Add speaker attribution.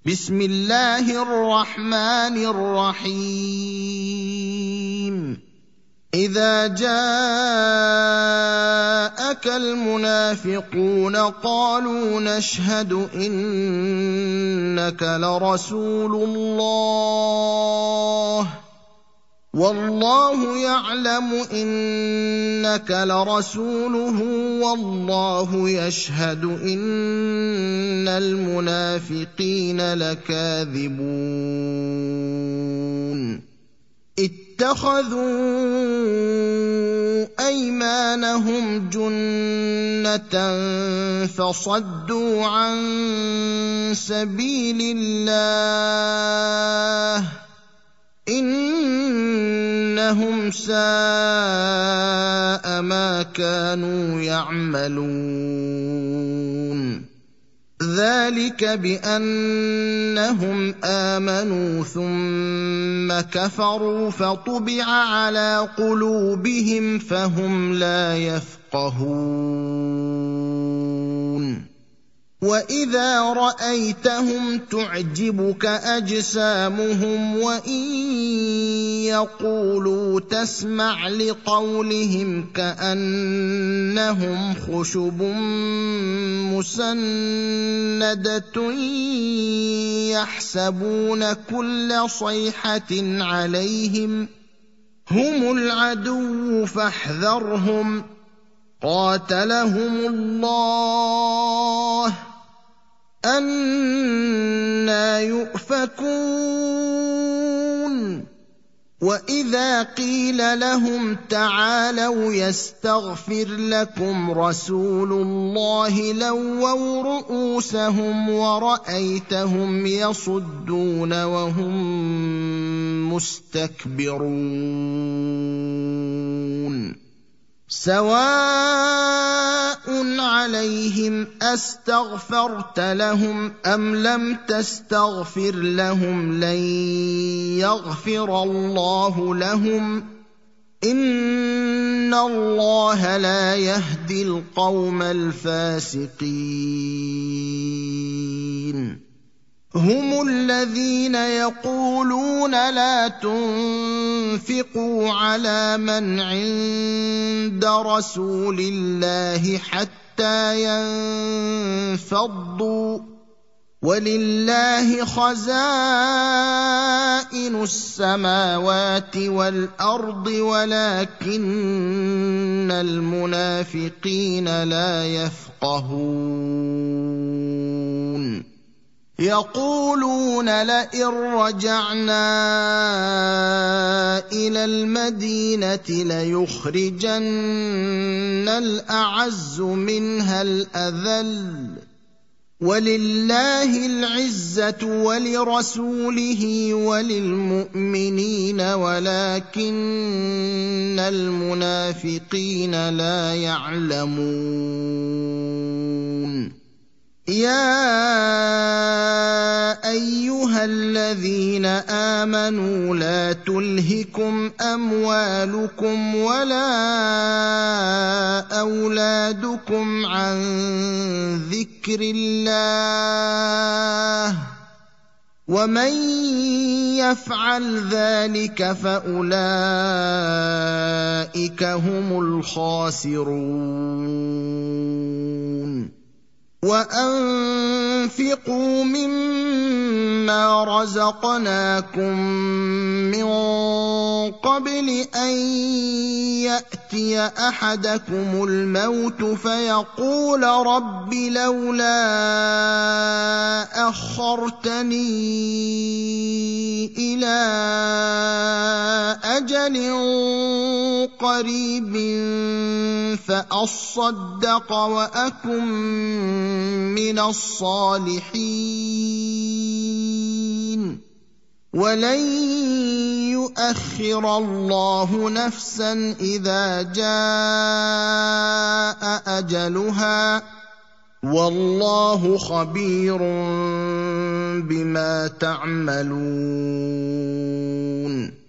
Speaker 1: بسم الله الرحمن الرحيم إذا جاءك المنافقون قالوا نشهد إنك لرسول الله والله يعلم إنك لرسوله والله يشهد إن المنافقين لكاذبون اتخذوا أيمانهم جنة فصدوا عن سبيل الله إنهم ساء ما كانوا يعملون ذلك بأنهم آمنوا ثم كفروا فطبع على قلوبهم فهم لا يفقهون وإذا رأيتهم تعجبك أجسامهم وإن يقولوا تسمع لقولهم كأنهم خشب مسندة يحسبون كل صيحة عليهم هم العدو فاحذرهم قاتلهم الله أنى يؤفكون وإذا قيل لهم تعالوا يستغفر لكم رسول الله لووا رؤوسهم ورأيتهم يصدون وهم مستكبرون سواء عليهم أستغفرت لهم أم لم تستغفر لهم لن يغفر الله لهم إن الله لا يهدي القوم الفاسقين هم الذين يقولون لا تنفقوا على من عند رسول الله حتى ينفضوا ولله خزائن السماوات والأرض ولكن المنافقين لا يفقهون يقولون لئن رجعنا إلى المدينة ليخرجن الأعز منها الأذل ولله العزة ولرسوله وللمؤمنين ولكن المنافقين لا يعلمون يا أيها الذين آمنوا لا تلهكم أموالكم ولا أولادكم عن ذكر الله ومن يفعل ذلك فأولئك هم الخاسرون وأنفقوا مما رزقناكم من قبل أن يأتي أحدكم الموت فيقول رب لولا أخرتني إلى أجل قريب فأصدق وأكن من الصالحين ولن يؤخر الله نفسا إذا جاء أجلها والله خبير بما تعملون